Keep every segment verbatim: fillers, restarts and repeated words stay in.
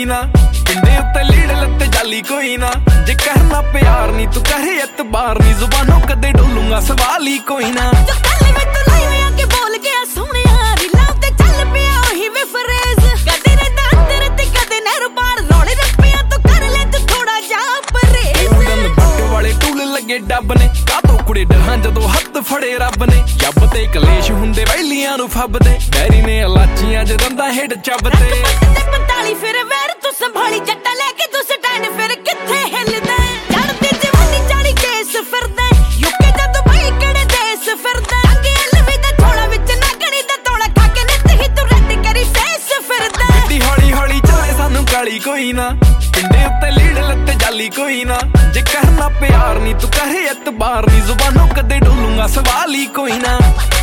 कोई ना, पिंडे उत्ते लीड़ लत्ते जाली कोई ना। जे करना प्यार नी तू करे एतबार नी, जुबानों कदे डोलूंगा सवाल ही कोई ना। जो गल में तू लाई होया के बोल गया सोहणिया, रीलां ते चल पिया ओही वे फरेज। कदे रहंदा अंदर ते कदे नहर पार, रौले रप्पियां तू कर ले तू थोड़ा जा परहेज। उड़न बट वाले टूल लगे डब ने, कातों कुड़े डरां जदों हत्थ फड़े रब ने। जब ते कलेश हुंदे वैलियां नूं फबदे, डैरी ने इलाचियां च रंदा हेड चबदे। पंताली फिर वैर तू संभाली, जट्टा लेके तू स्टैंड फिर किथे हिलदा। चढ़दी जवानी चाली केस फिरदा, यूके जा दुबई केड़े देश फिरदा। अंगे लवी दा थोड़ा विच नागणी दा तोड़ा, खा के नित ही तू रद्द करी फेस फिरदा। गड्डी हौली हौली चले सानू काली कोई ना, पिंडे उत्ते लीड़ लत्ते जाली कोई ना। जे करना प्यार नी तू करे एतबार नी, जुबानों कदे डोलूंगा सवाल ही कोई ना।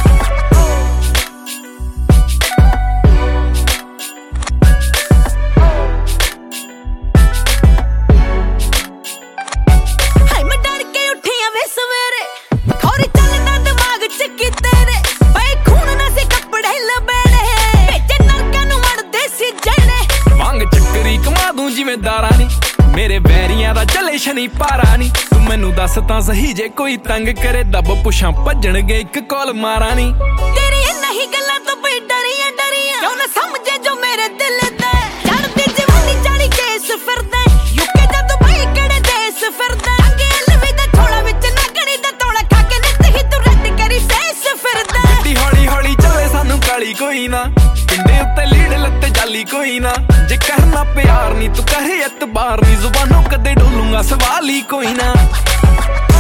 जिम्मेदारा नी मेरे बैरियां दा चले शनि पारा नी, तू मैनू दस तां सही जे कोई तंग करे दब पुछां भजणगे इक कॉल मारा नी। तेरी नहीं गल्लां तो बई डरियां डरियां, क्यों ना समझे जो मेरे दिल दा। चढ़दी जवानी चाली केस फिरदा, यूके जा दुबई केड़े देश फिरदा। अंगे लवी दा थोड़ा विच नागणी दा तोड़ा, खा के नित ही तू रद्द करी फेस फिरदा। गड्डी हौली हौली चले सानू काली कोई ना, पिंडे उत्ते लीड़ लत्ते जाली कोई ना। जे करना प्यार नी तू करे एतबार नी, जुबानों कदे डोलूंगा सवाल ही कोई ना।